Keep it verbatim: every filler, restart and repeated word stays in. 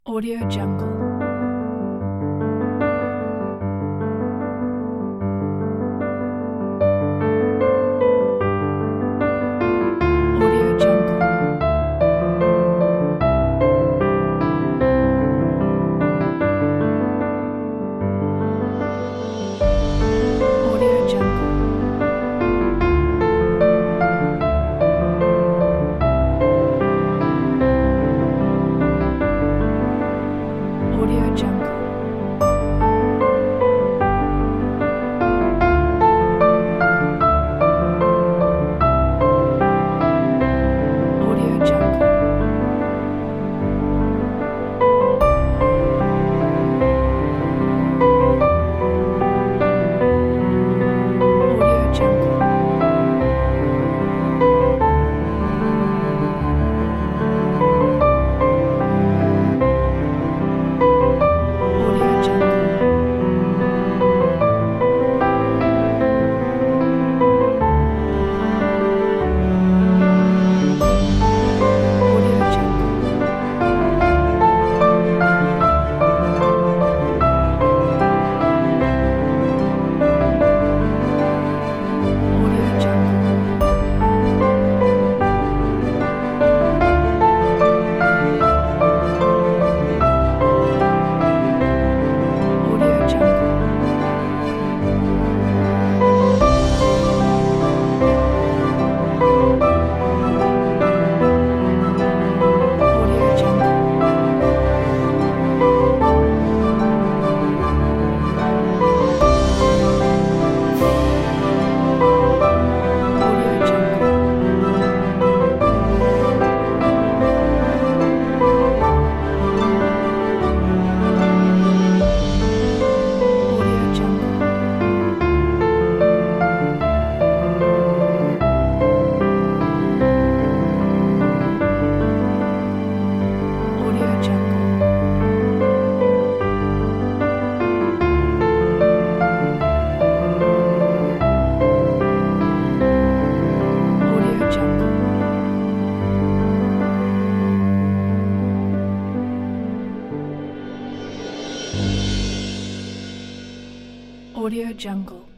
Audio Jungle. Audio Jungle. Audio Jungle. Audio Jungle. Audio Jungle. Audio Jungle. Audio Jungle. Audio Jungle. Audio Jungle. Audio Jungle. Audio Jungle. Audio Jungle. Audio Jungle. Audio Jungle. Audio Jungle. Audio Jungle.